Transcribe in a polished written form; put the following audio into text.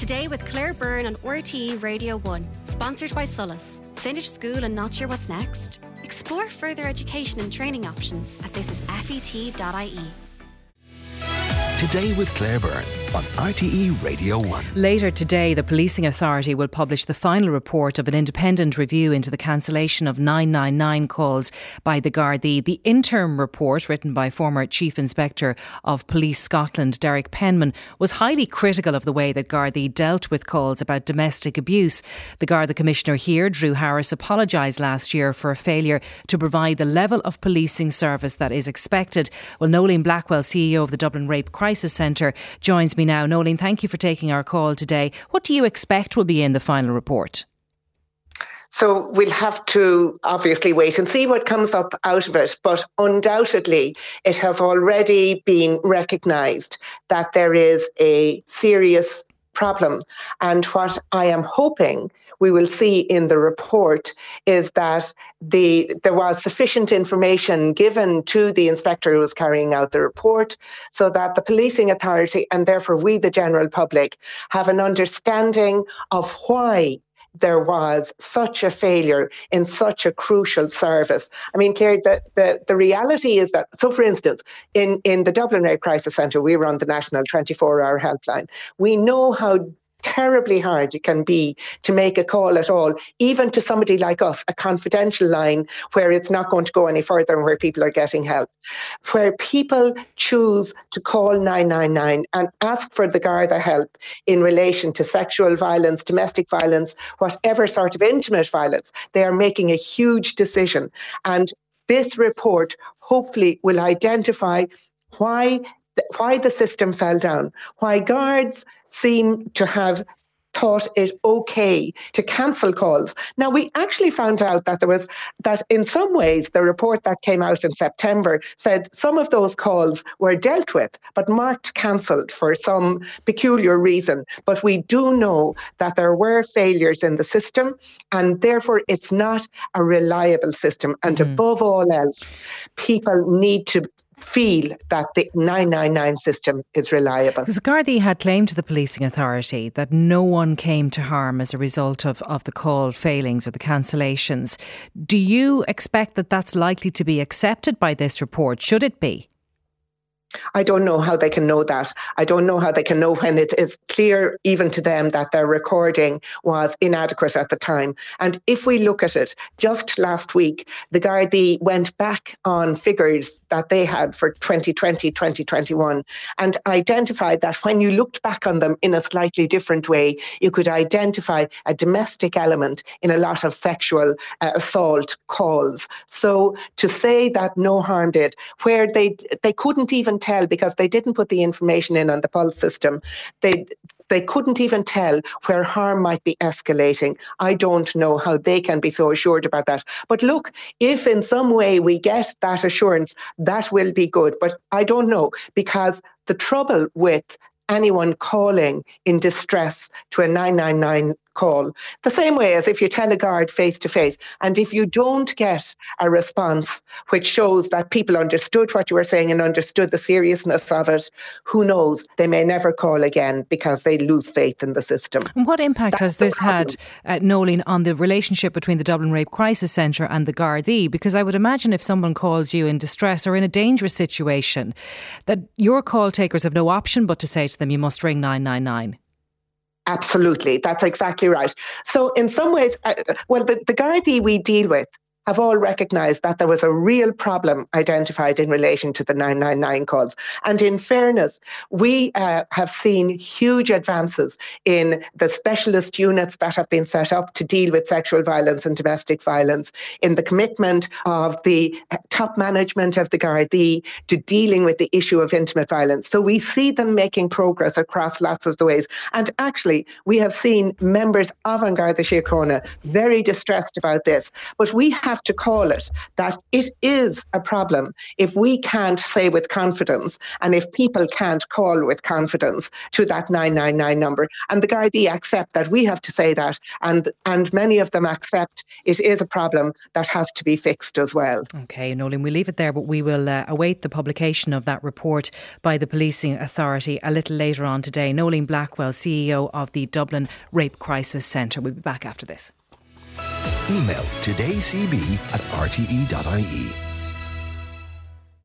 Today with Claire Byrne on RTE Radio 1, sponsored by Solus. Finish school and not sure what's next? Explore further education and training options at thisisfet.ie. Today with Claire Byrne on RTE Radio 1. Later today, the Policing Authority will publish the final report of an independent review into the cancellation of 999 calls by the Gardaí. The interim report, written by former Chief Inspector of Police Scotland, Derek Penman, was highly critical of the way that Gardaí dealt with calls about domestic abuse. The Garda Commissioner here, Drew Harris, apologised last year for a failure to provide the level of policing service that is expected. Well, Noeline Blackwell, CEO of the Dublin Rape Crisis Centre, joins me now. Noeline, thank you for taking our call today. What do you expect will be in the final report? So we'll have to obviously wait and see what comes up out of it. But undoubtedly, it has already been recognised that there is a serious problem. And what I am hoping we will see in the report is that there was sufficient information given to the inspector who was carrying out the report so that the policing authority and therefore we, the general public, have an understanding of why there was such a failure in such a crucial service. I mean, Claire, the reality is that, so for instance, in the Dublin Rape Crisis Centre, we run the national 24-hour helpline. We know how terribly hard it can be to make a call at all, even to somebody like us, a confidential line where it's not going to go any further and where people are getting help. Where people choose to call 999 and ask for the Garda help in relation to sexual violence, domestic violence, whatever sort of intimate violence, they are making a huge decision. And this report hopefully will identify why the system fell down, why guards seem to have thought it okay to cancel calls. Now, we actually found out that in some ways the report that came out in September said some of those calls were dealt with, but marked cancelled for some peculiar reason. But we do know that there were failures in the system, and therefore it's not a reliable system. And above all else, people need to feel that the 999 system is reliable. Because Gardaí had claimed to the policing authority that no one came to harm as a result of the call failings or the cancellations. Do you expect that that's likely to be accepted by this report? Should it be? I don't know how they can know that. I don't know how they can know when it is clear even to them that their recording was inadequate at the time. And if we look at it, just last week, the Gardaí went back on figures that they had for 2020, 2021 and identified that when you looked back on them in a slightly different way, you could identify a domestic element in a lot of sexual assault calls. So to say that no harm did, where they couldn't even tell because they didn't put the information in on the pulse system. They couldn't even tell where harm might be escalating. I don't know how they can be so assured about that. But look, if in some way we get that assurance, that will be good. But I don't know, because the trouble with anyone calling in distress to a 999 call, the same way as if you tell a guard face to face, and if you don't get a response which shows that people understood what you were saying and understood the seriousness of it, who knows, they may never call again because they lose faith in the system. And what impact has this had, Noeline, on the relationship between the Dublin Rape Crisis Centre and the Gardaí? Because I would imagine if someone calls you in distress or in a dangerous situation, that your call takers have no option but to say to them, you must ring 999. Absolutely. That's exactly right. So in some ways, the Gardaí we deal with have all recognised that there was a real problem identified in relation to the 999 calls. And in fairness, we have seen huge advances in the specialist units that have been set up to deal with sexual violence and domestic violence, in the commitment of the top management of the Gardaí to dealing with the issue of intimate violence. So we see them making progress across lots of the ways. And actually, we have seen members of An Garda Síochána very distressed about this. But we have have to call it, that it is a problem if we can't say with confidence and if people can't call with confidence to that 999 number. And the Gardaí accept that we have to say that, and many of them accept it is a problem that has to be fixed as well. OK, Noeline, we'll leave it there, but we will await the publication of that report by the Policing Authority a little later on today. Noeline Blackwell, CEO of the Dublin Rape Crisis Centre. We'll be back after this. Email todaycb@rte.ie.